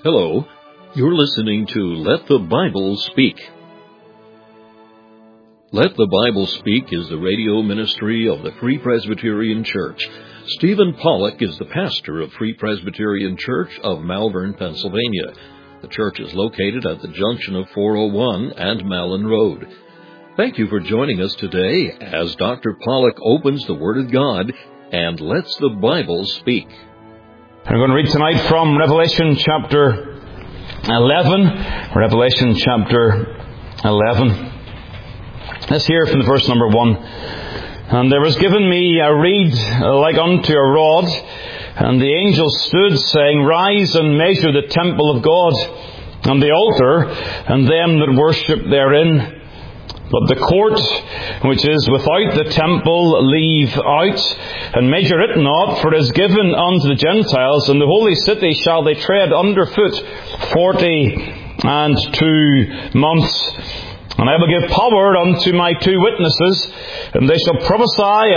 Hello, you're listening to Let the Bible Speak. Let the Bible Speak is the radio ministry of the Free Presbyterian Church. Stephen Pollock is the pastor of Free Presbyterian Church of Malvern, Pennsylvania. The church is located at the junction of 401 and Malin Road. Thank you for joining us today as Dr. Pollock opens the Word of God and lets the Bible speak. I'm going to read tonight from Revelation chapter 11. Revelation chapter 11. Let's hear from the verse number 1. And there was given me a reed like unto a rod, and the angel stood, saying, Rise and measure the temple of God, and the altar, and them that worship therein. But the court which is without the temple leave out, and measure it not, for it is given unto the Gentiles, and the holy city shall they tread under foot 42 months. And I will give power unto my 2 witnesses, and they shall prophesy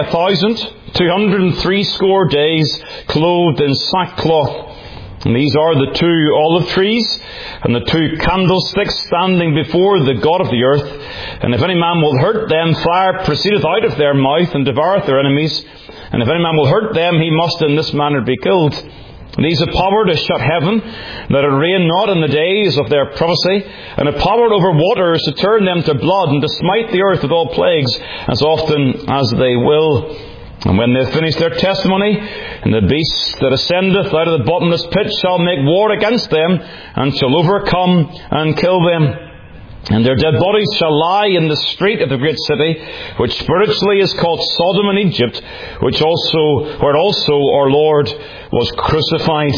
1,260 days, clothed in sackcloth. And these are the 2 olive trees, and the 2 candlesticks standing before the God of the earth. And if any man will hurt them, fire proceedeth out of their mouth, and devoureth their enemies. And if any man will hurt them, he must in this manner be killed. And these have power to shut heaven, that it rain not in the days of their prophecy, and have power over waters to turn them to blood, and to smite the earth with all plagues, as often as they will. And when they have finished their testimony, and the beast that ascendeth out of the bottomless pit shall make war against them, and shall overcome and kill them. And their dead bodies shall lie in the street of the great city, which spiritually is called Sodom and Egypt, where also our Lord was crucified.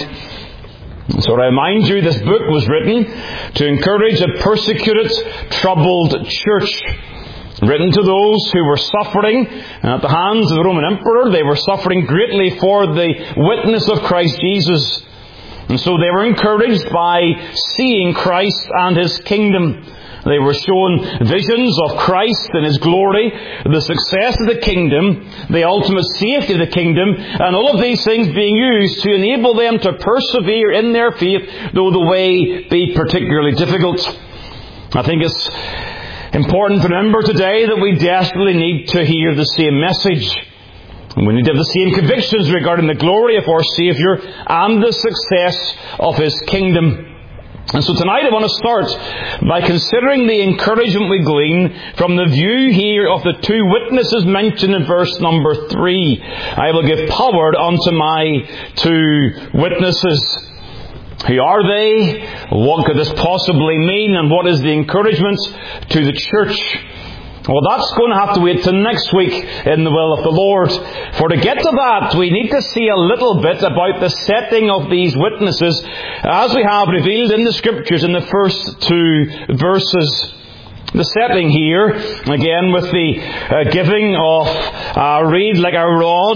So I remind you, this book was written to encourage a persecuted, troubled church. Written to those who were suffering at the hands of the Roman Emperor. They were suffering greatly for the witness of Christ Jesus. And so they were encouraged by seeing Christ and His kingdom. They were shown visions of Christ and His glory, the success of the kingdom, the ultimate safety of the kingdom, and all of these things being used to enable them to persevere in their faith, though the way be particularly difficult. I think it's important to remember today that we desperately need to hear the same message. And we need to have the same convictions regarding the glory of our Saviour and the success of His kingdom. And so tonight I want to start by considering the encouragement we glean from the view here of the 2 witnesses mentioned in verse number 3. I will give power unto my 2 witnesses. Who are they? What could this possibly mean? And what is the encouragement to the church? Well, that's going to have to wait till next week in the will of the Lord. For to get to that, we need to see a little bit about the setting of these witnesses, as we have revealed in the Scriptures in the first 2 verses. The setting here, again, with the giving of a reed like a rod,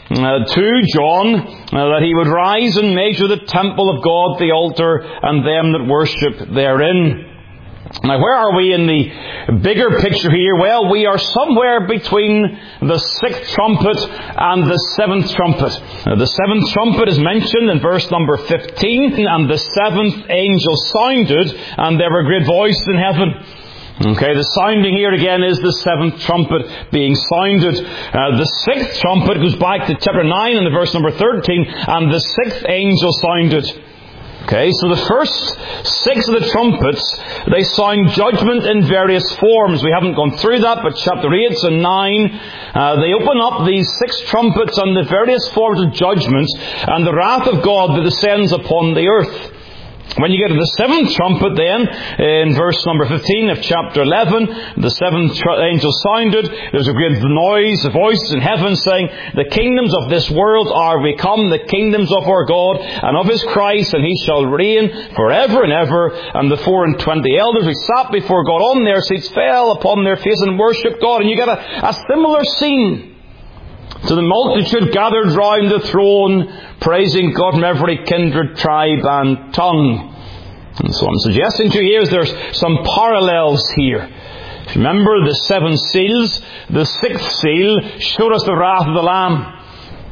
to John, that he would rise and measure the temple of God, the altar, and them that worship therein. Now, where are we in the bigger picture here? Well, we are somewhere between the 6th trumpet and the 7th trumpet. The 7th trumpet is mentioned in verse number 15, and the 7th angel sounded, and there were great voices in heaven. Okay, the sounding here again is the 7th trumpet being sounded. The 6th trumpet goes back to chapter 9 and the verse number 13, and the 6th angel sounded. Okay, so the first 6 of the trumpets, they sound judgment in various forms. We haven't gone through that, but chapter 8 and 9, they open up these 6 trumpets on the various forms of judgment and the wrath of God that descends upon the earth. When you get to the 7th trumpet then, in verse number 15 of chapter 11, the 7th angel sounded. There's a great noise, a voice in heaven saying, The kingdoms of this world are become the kingdoms of our God and of His Christ, and He shall reign forever and ever. And the 24 elders who sat before God on their seats fell upon their face and worshipped God. And you get a similar scene. So the multitude gathered round the throne, praising God from every kindred, tribe and tongue. And so I'm suggesting to you here is there's some parallels here. Remember the 7 seals, the 6th seal showed us the wrath of the Lamb.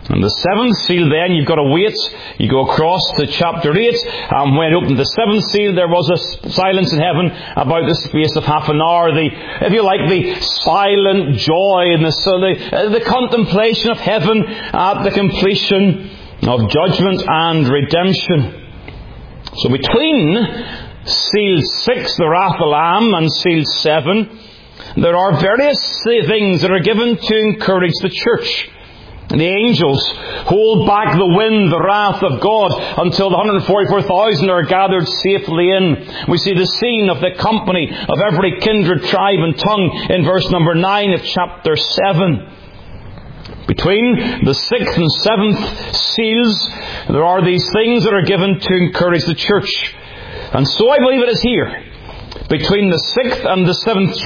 And the seventh seal then, you've got to wait. You go across to chapter 8, and when it opened the seventh seal, there was a silence in heaven about the space of half an hour. If you like, the silent joy and the contemplation of heaven at the completion of judgment and redemption. So between seal 6, the wrath of the Lamb, and seal 7, there are various things that are given to encourage the church. The angels hold back the wind, the wrath of God, until the 144,000 are gathered safely in. We see the scene of the company of every kindred, tribe and tongue in verse number 9 of chapter 7. Between the 6th and 7th seals, there are these things that are given to encourage the church. And so I believe it is here. Between the 6th and the 7th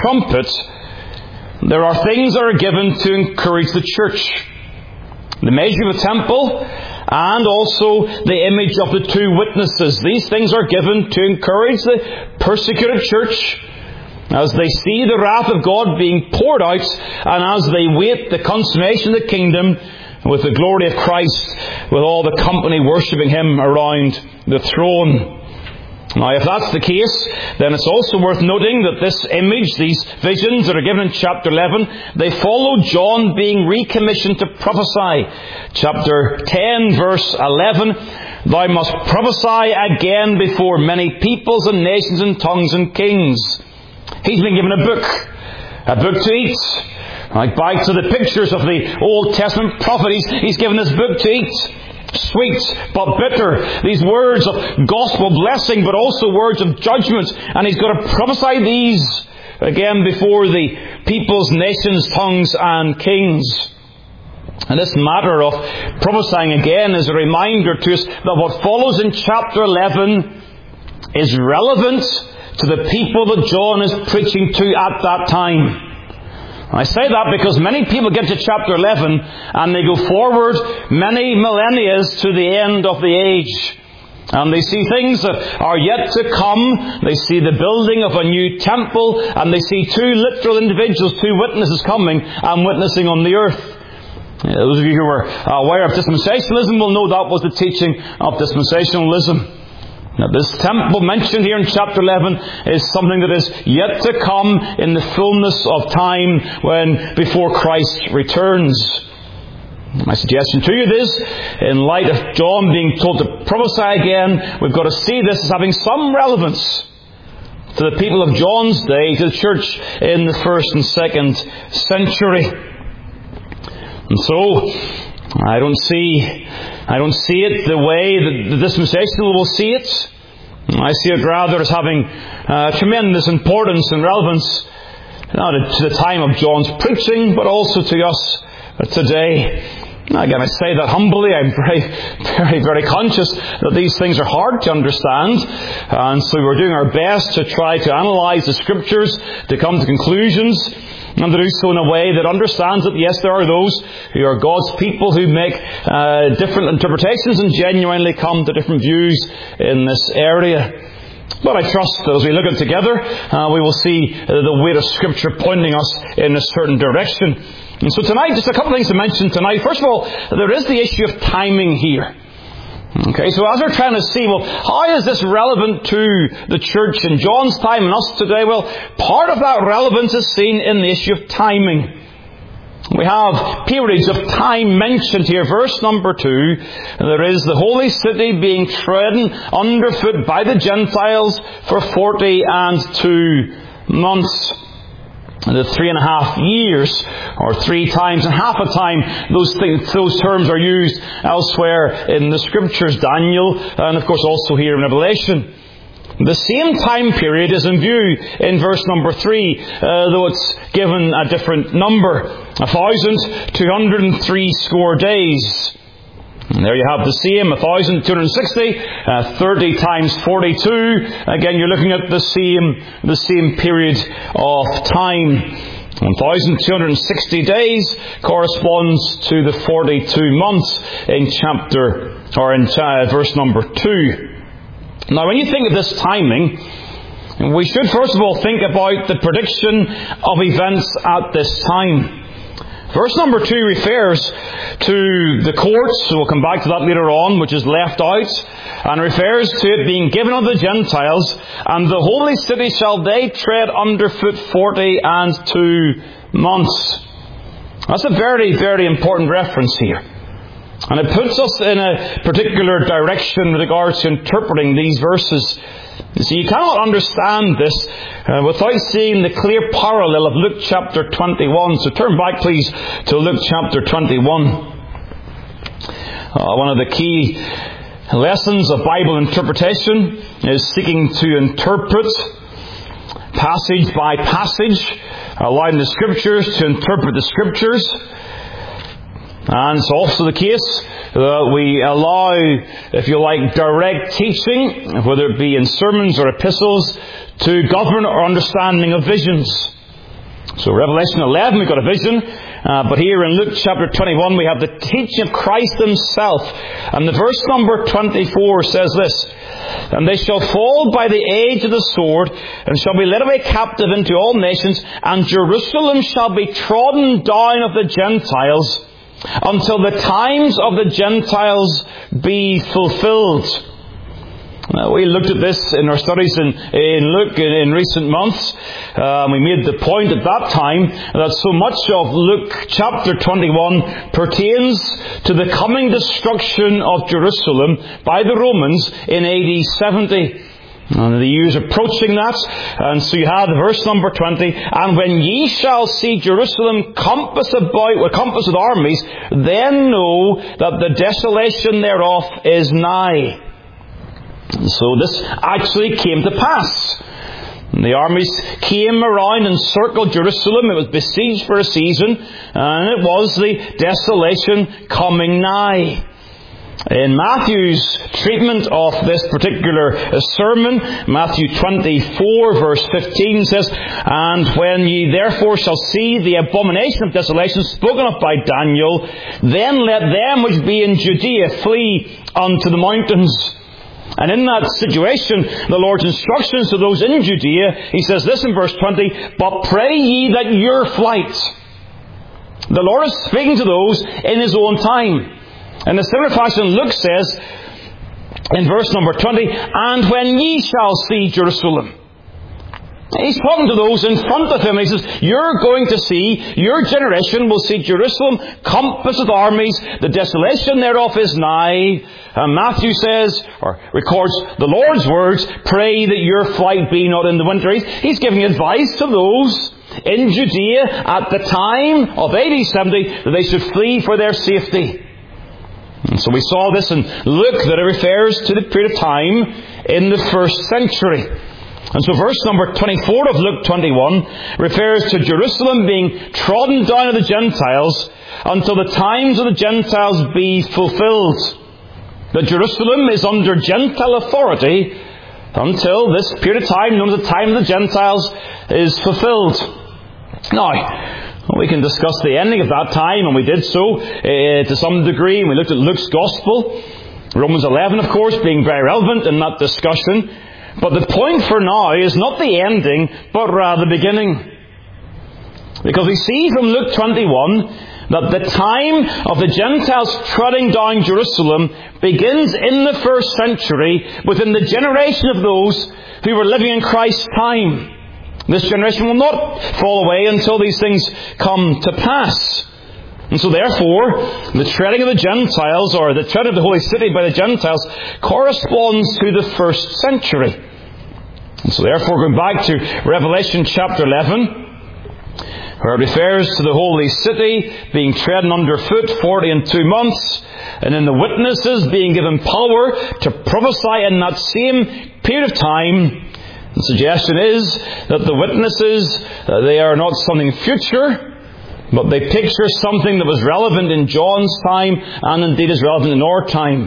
trumpet, there are things that are given to encourage the church. The measure of the temple, and also the image of the two witnesses. These things are given to encourage the persecuted church as they see the wrath of God being poured out, and as they wait the consummation of the kingdom with the glory of Christ, with all the company worshipping Him around the throne. Now, if that's the case, then it's also worth noting that this image, these visions that are given in chapter 11, they follow John being recommissioned to prophesy. Chapter 10, verse 11, "Thou must prophesy again before many peoples and nations and tongues and kings." He's been given a book to eat. Like back to the pictures of the Old Testament prophet, he's given this book to eat. Sweet but bitter. These words of gospel blessing, but also words of judgment. And he's got to prophesy these again before the peoples, nations, tongues and kings. And this matter of prophesying again is a reminder to us that what follows in chapter 11 is relevant to the people that John is preaching to at that time. I say that because many people get to chapter 11 and they go forward many millennia to the end of the age. And they see things that are yet to come. They see the building of a new temple, and they see two literal individuals, two witnesses coming and witnessing on the earth. Those of you who were aware of dispensationalism will know that was the teaching of dispensationalism. Now, this temple mentioned here in chapter 11 is something that is yet to come in the fullness of time before Christ returns. My suggestion to you is, in light of John being told to prophesy again, we've got to see this as having some relevance to the people of John's day, to the church in the 1st and 2nd century. And so, I don't see it the way that the dispensational will see it. I see it rather as having tremendous importance and relevance, not to the time of John's preaching, but also to us today. Again, I say that humbly. I'm very, very conscious that these things are hard to understand, and so we're doing our best to try to analyse the Scriptures, to come to conclusions, and to do so in a way that understands that, yes, there are those who are God's people who make different interpretations and genuinely come to different views in this area. But I trust that as we look at it together, we will see the weight of Scripture pointing us in a certain direction. And so tonight, just a couple of things to mention tonight. First of all, there is the issue of timing here. Okay, so as we're trying to see, well, how is this relevant to the church in John's time and us today? Well, part of that relevance is seen in the issue of timing. We have periods of time mentioned here. Verse number 2, there is the holy city being trodden underfoot by the Gentiles for 42 months. And the 3.5 years, or 3 times and half a time, those terms are used elsewhere in the Scriptures, Daniel, and of course also here in Revelation. The same time period is in view in verse number 3, though it's given a different number, 1,203 score days. And there you have the same, 1,260, 30 times 42. Again, you're looking at the same period of time. 1,260 days corresponds to the 42 months in verse number 2. Now, when you think of this timing, we should first of all think about the prediction of events at this time. Verse number 2 refers to the courts, so we'll come back to that later on, which is left out, and refers to it being given unto the Gentiles, and the holy city shall they tread underfoot 42 months. That's a very, very important reference here. And it puts us in a particular direction with regards to interpreting these verses. You see, you cannot understand this without seeing the clear parallel of Luke chapter 21. So turn back, please, to Luke chapter 21. One of the key lessons of Bible interpretation is seeking to interpret passage by passage, allowing the Scriptures to interpret the Scriptures. And it's also the case that we allow, if you like, direct teaching, whether it be in sermons or epistles, to govern our understanding of visions. So Revelation 11, we've got a vision, but here in Luke chapter 21, we have the teaching of Christ Himself. And the verse number 24 says this, "And they shall fall by the edge of the sword, and shall be led away captive into all nations, and Jerusalem shall be trodden down of the Gentiles, until the times of the Gentiles be fulfilled." We looked at this in our studies in Luke in recent months. We made the point at that time that so much of Luke chapter 21 pertains to the coming destruction of Jerusalem by the Romans in AD 70. And the years approaching that, and so you have verse number 20, "And when ye shall see Jerusalem compassed with armies, then know that the desolation thereof is nigh." So this actually came to pass. The armies came around and circled Jerusalem. It was besieged for a season, and it was the desolation coming nigh. In Matthew's treatment of this particular sermon, Matthew 24 verse 15 says, "And when ye therefore shall see the abomination of desolation spoken of by Daniel, then let them which be in Judea flee unto the mountains." And in that situation, the Lord's instructions to those in Judea, He says this in verse 20, "But pray ye that your flight." The Lord is speaking to those in His own time. In a similar fashion, Luke says in verse number 20, "And when ye shall see Jerusalem." He's talking to those in front of him. He says, you're going to see, your generation will see Jerusalem compassed with armies. The desolation thereof is nigh. And Matthew says, or records the Lord's words, "Pray that your flight be not in the winter." He's giving advice to those in Judea at the time of AD 70 that they should flee for their safety. And so we saw this in Luke, that it refers to the period of time in the first century. And so verse number 24 of Luke 21 refers to Jerusalem being trodden down of the Gentiles until the times of the Gentiles be fulfilled. That Jerusalem is under Gentile authority until this period of time, known as the time of the Gentiles, is fulfilled. Now, we can discuss the ending of that time, and we did so to some degree. We looked at Luke's Gospel, Romans 11, of course, being very relevant in that discussion. But the point for now is not the ending, but rather the beginning. Because we see from Luke 21 that the time of the Gentiles treading down Jerusalem begins in the first century within the generation of those who were living in Christ's time. This generation will not fall away until these things come to pass. And so therefore, the treading of the Gentiles, or the treading of the holy city by the Gentiles, corresponds to the first century. And so therefore, going back to Revelation chapter 11, where it refers to the holy city being trodden underfoot 42 months, and in the witnesses being given power to prophesy in that same period of time, the suggestion is that the witnesses, they are not something future, but they picture something that was relevant in John's time and indeed is relevant in our time.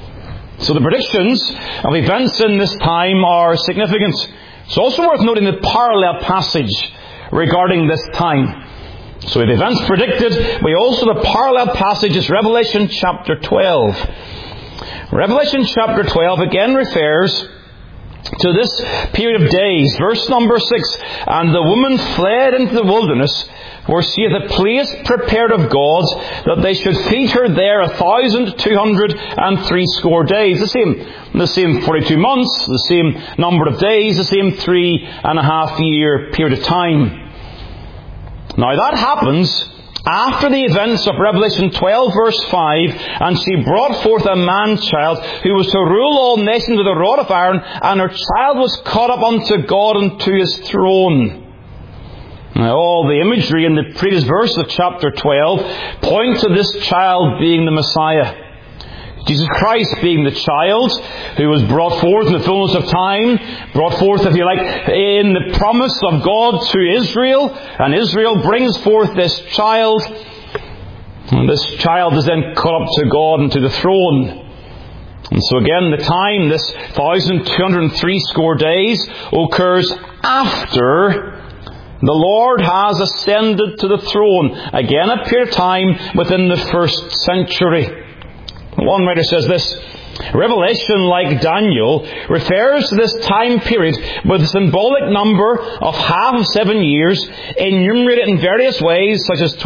So the predictions of events in this time are significant. It's also worth noting the parallel passage regarding this time. So if events predicted, we also have a parallel passage is Revelation chapter 12. Revelation chapter 12 again refers to this period of days. Verse number 6, and the woman fled into the wilderness, where she hath a place prepared of God, that they should feed her there 1,260 days. The same 42 months, the same number of days, the same 3.5 year period of time. Now that happens after the events of Revelation 12 verse 5, and she brought forth a man-child who was to rule all nations with a rod of iron, and her child was caught up unto God and to his throne. Now, all the imagery in the previous verse of chapter 12 point to this child being the Messiah. Jesus Christ being the child who was brought forth in the fullness of time, brought forth, if you like, in the promise of God to Israel, and Israel brings forth this child, and this child is then caught up to God and to the throne. And so again, the time, this 1,260 days, occurs after the Lord has ascended to the throne. Again, a period of time within the first century. One writer says this: Revelation, like Daniel, refers to this time period with a symbolic number of half of 7 years, enumerated in various ways, such as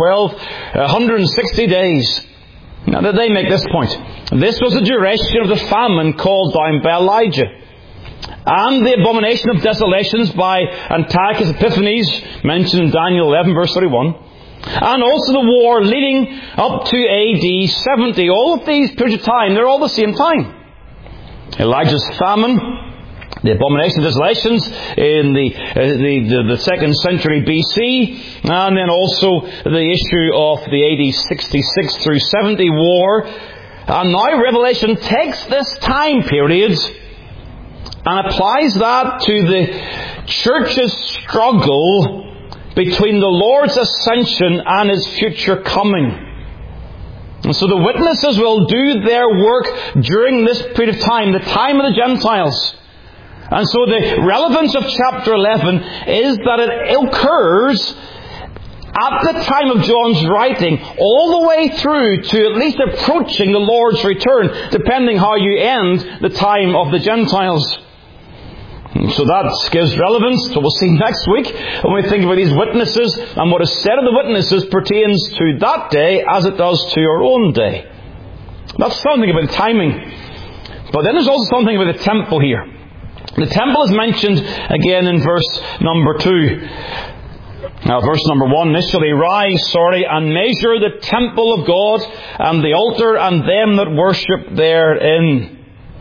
1,260 days. Now, they make this point. This was the duration of the famine called down by Elijah, and the abomination of desolations by Antiochus Epiphanes, mentioned in Daniel 11, verse 31. And also the war leading up to AD 70. All of these periods of time, they're all the same time. Elijah's famine, the abomination of desolations in the 2nd century BC, and then also the issue of the AD 66 through 70 war. And now Revelation takes this time period and applies that to the church's struggle between the Lord's ascension and His future coming. And so the witnesses will do their work during this period of time, the time of the Gentiles. And so the relevance of chapter 11 is that it occurs at the time of John's writing, all the way through to at least approaching the Lord's return, depending how you end the time of the Gentiles. So that gives relevance to what we'll see next week when we think about these witnesses, and what is said of the witnesses pertains to that day as it does to our own day. That's something about the timing. But then there's also something about the temple here. The temple is mentioned again in verse number 2. Now, verse number 1, initially, rise, and measure the temple of God, and the altar, and them that worship therein.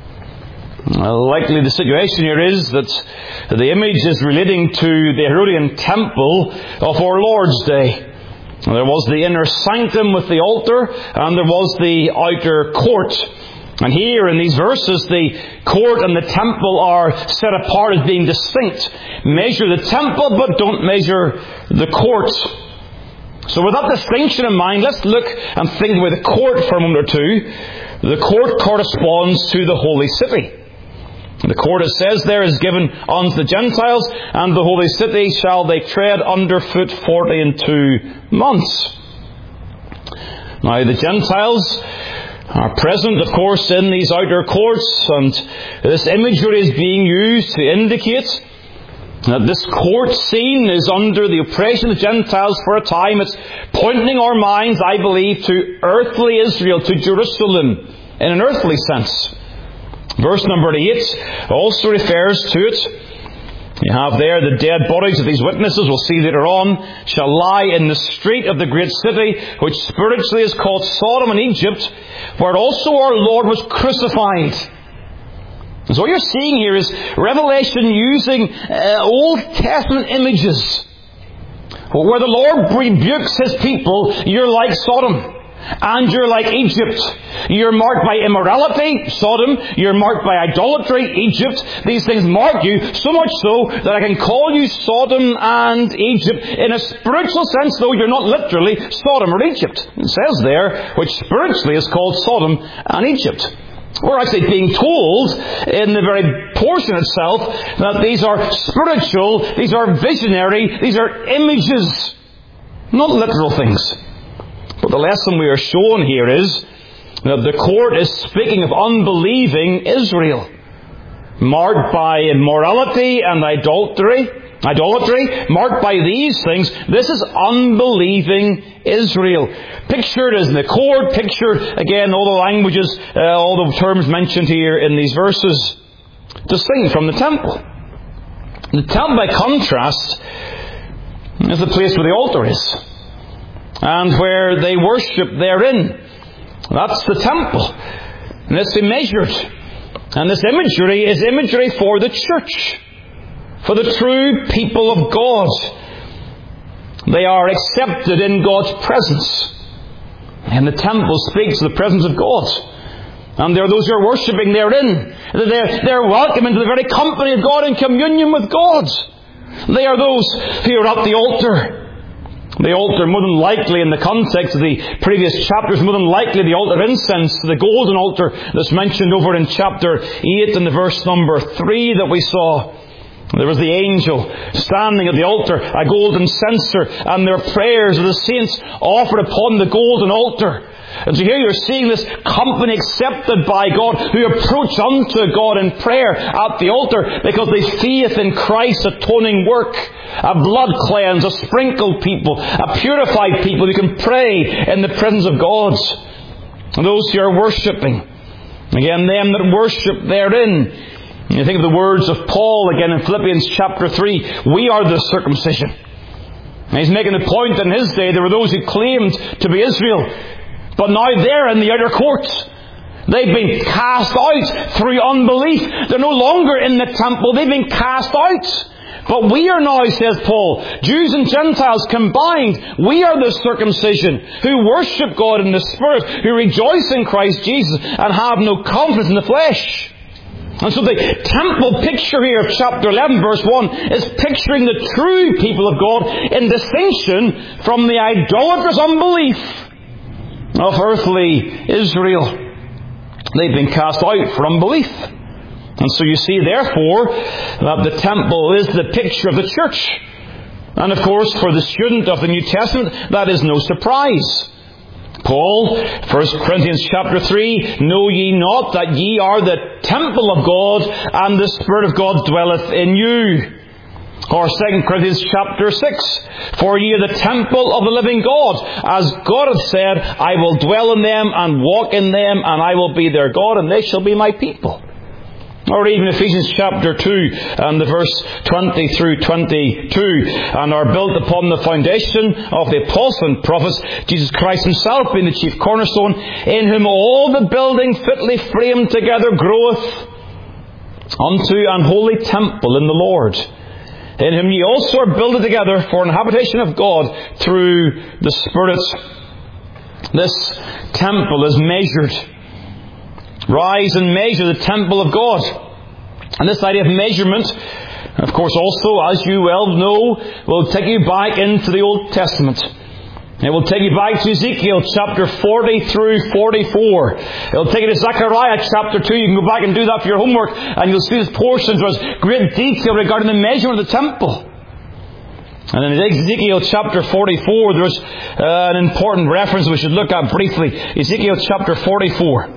Likely the situation here is that the image is relating to the Herodian temple of our Lord's day. There was the inner sanctum with the altar, and there was the outer court. And here in these verses, the court and the temple are set apart as being distinct. Measure the temple, but don't measure the court. So with that distinction in mind, let's look and think about the court for a moment or two. The court corresponds to the holy city. The court, it says there, is given unto the Gentiles, and the holy city shall they tread under foot 42 months. Now, the Gentiles are present, of course, in these outer courts, and this imagery is being used to indicate that this court scene is under the oppression of the Gentiles for a time. It's pointing our minds, I believe, to earthly Israel, to Jerusalem, in an earthly sense. Verse number 8 also refers to it. You have there the dead bodies of these witnesses, we'll see later on, shall lie in the street of the great city, which spiritually is called Sodom and Egypt, where also our Lord was crucified. And so what you're seeing here is Revelation using Old Testament images, where the Lord rebukes His people. You're like Sodom, and you're like Egypt. You're marked by immorality, Sodom. You're marked by idolatry, Egypt. These things mark you, so much so that I can call you Sodom and Egypt. In a spiritual sense, though, you're not literally Sodom or Egypt. It says there, which spiritually is called Sodom and Egypt. We're actually being told in the very portion itself that these are spiritual, these are visionary, these are images, not literal things. But the lesson we are shown here is that the court is speaking of unbelieving Israel. marked by immorality and idolatry, marked by these things. This is unbelieving Israel. Pictured as in the court, pictured, again, all the languages, all the terms mentioned here in these verses, distinct from the temple. The temple, by contrast, is the place where the altar is, and where they worship therein. That's the temple. And it's been measured. And this imagery is imagery for the church, for the true people of God. They are accepted in God's presence. And the temple speaks of the presence of God. And there are those who are worshipping therein. They're welcome into the very company of God, in communion with God. They are those who are at the altar. The altar, more than likely, in the context of the previous chapters, more than likely the altar of incense, the golden altar that's mentioned over in chapter 8 and the verse number 3 that we saw. There was the angel standing at the altar, a golden censer, and their prayers of the saints offered upon the golden altar. And so here you're seeing this company accepted by God, who approach unto God in prayer at the altar because they faith in Christ's atoning work. A blood cleansed, a sprinkled people, a purified people who can pray in the presence of God. And those who are worshipping, again, them that worship therein. You think of the words of Paul again in Philippians chapter 3. We are the circumcision. And he's making the point that in his day there were those who claimed to be Israel, but now they're in the outer courts. They've been cast out through unbelief. They're no longer in the temple. They've been cast out. But we are now, says Paul, Jews and Gentiles combined, we are the circumcision who worship God in the Spirit, who rejoice in Christ Jesus and have no confidence in the flesh. And so the temple picture here of chapter 11 verse 1 is picturing the true people of God in distinction from the idolatrous unbelief of earthly Israel. They've been cast out for unbelief. And so you see, therefore, that the temple is the picture of the church. And of course, for the student of the New Testament, that is no surprise. Paul, 1 Corinthians chapter 3, know ye not that ye are the temple of God, and the Spirit of God dwelleth in you. Or 2 Corinthians chapter 6, for ye are the temple of the living God. As God hath said, I will dwell in them and walk in them, and I will be their God, and they shall be my people. Or even Ephesians chapter 2 and the verse 20 through 22, and are built upon the foundation of the apostles and prophets, Jesus Christ himself being the chief cornerstone, in whom all the building fitly framed together groweth unto an holy temple in the Lord, in whom ye also are builded together for an habitation of God through the Spirit. This temple is measured. Rise and measure the temple of God. And this idea of measurement, of course, also, as you well know, will take you back into the Old Testament. It will take you back to Ezekiel chapter 40 through 44. It will take you to Zechariah chapter 2. You can go back and do that for your homework, and you'll see these portions where there's great detail regarding the measurement of the temple. And in Ezekiel chapter 44, there's an important reference we should look at briefly. Ezekiel chapter 44.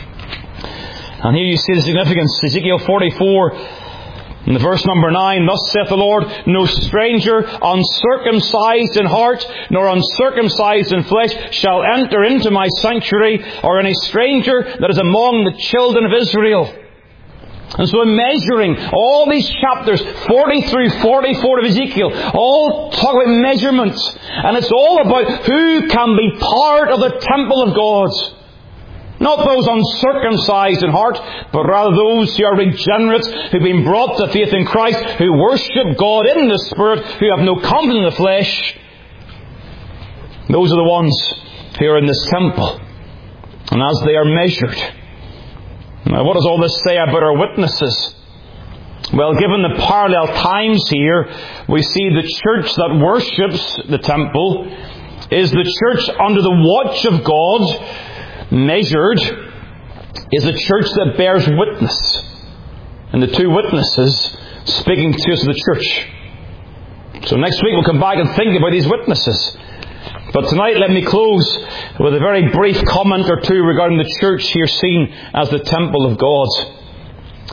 And here you see the significance. Ezekiel 44, in the verse number 9, thus saith the Lord, no stranger uncircumcised in heart, nor uncircumcised in flesh, shall enter into my sanctuary, or any stranger that is among the children of Israel. And so in measuring all these chapters, 40 through 44 of Ezekiel, all talk about measurement. And it's all about who can be part of the temple of God. Not those uncircumcised in heart, but rather those who are regenerate, who have been brought to faith in Christ, who worship God in the Spirit, who have no confidence in the flesh. Those are the ones who are in this temple. And as they are measured. Now, what does all this say about our witnesses? Well, given the parallel times here, we see the church that worships the temple is the church under the watch of God. Measured is a church that bears witness. And the two witnesses speaking to us of the church. So next week we'll come back and think about these witnesses. But tonight let me close with a very brief comment or two regarding the church here seen as the temple of God.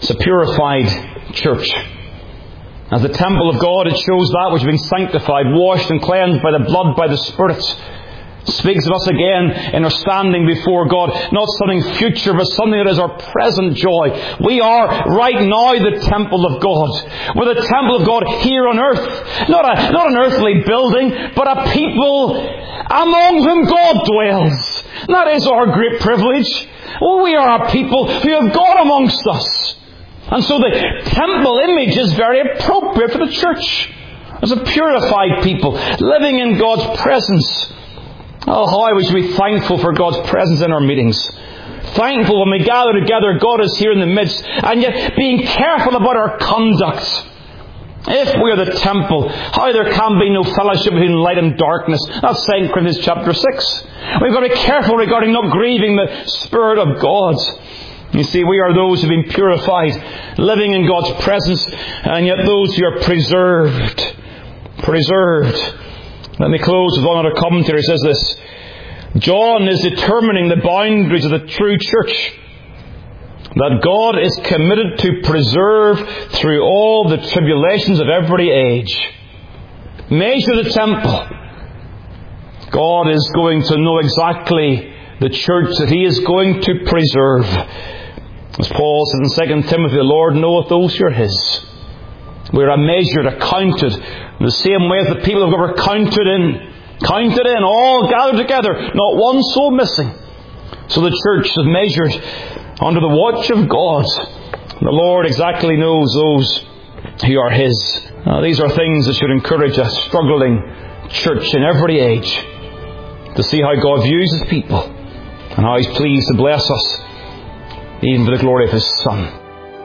It's a purified church. As the temple of God, it shows that which has been sanctified, washed and cleansed by the blood, by the Spirit. It speaks of us again in our standing before God. Not something future, but something that is our present joy. We are right now the temple of God. We're the temple of God here on earth. Not an earthly building, but a people among whom God dwells. That is our great privilege. We are a people who have God amongst us. And so the temple image is very appropriate for the church. As a purified people, living in God's presence. Oh, how we should be thankful for God's presence in our meetings. Thankful when we gather together, God is here in the midst. And yet being careful about our conduct. If we are the temple, how there can be no fellowship between light and darkness. That's 2 Corinthians chapter 6. We've got to be careful regarding not grieving the Spirit of God. You see, we are those who have been purified, living in God's presence, and yet those who are preserved. Preserved. Let me close with one other commentary. It says this. John is determining the boundaries of the true church that God is committed to preserve through all the tribulations of every age. Measure the temple. God is going to know exactly the church that He is going to preserve. As Paul says in 2 Timothy, the Lord knoweth those who are His. We are measured, accounted, in the same way as the people of God were counted in, all gathered together, not one soul missing. So the church is measured under the watch of God. The Lord exactly knows those who are His. These are things that should encourage a struggling church in every age to see how God views His people and how He's pleased to bless us, even for the glory of His Son.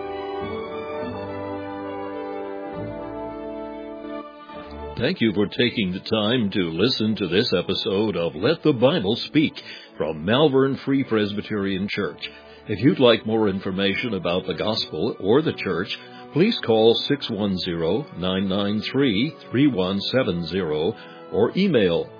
Thank you for taking the time to listen to this episode of Let the Bible Speak from Malvern Free Presbyterian Church. If you'd like more information about the gospel or the church, please call 610-993-3170 or email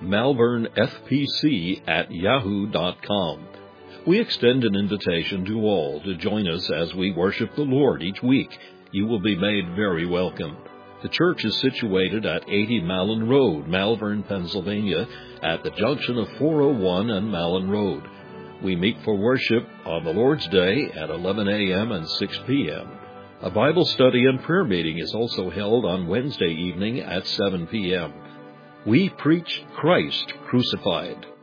malvernfpc@yahoo.com. We extend an invitation to all to join us as we worship the Lord each week. You will be made very welcome. The church is situated at 80 Malin Road, Malvern, Pennsylvania, at the junction of 401 and Malin Road. We meet for worship on the Lord's Day at 11 a.m. and 6 p.m. A Bible study and prayer meeting is also held on Wednesday evening at 7 p.m. We preach Christ crucified.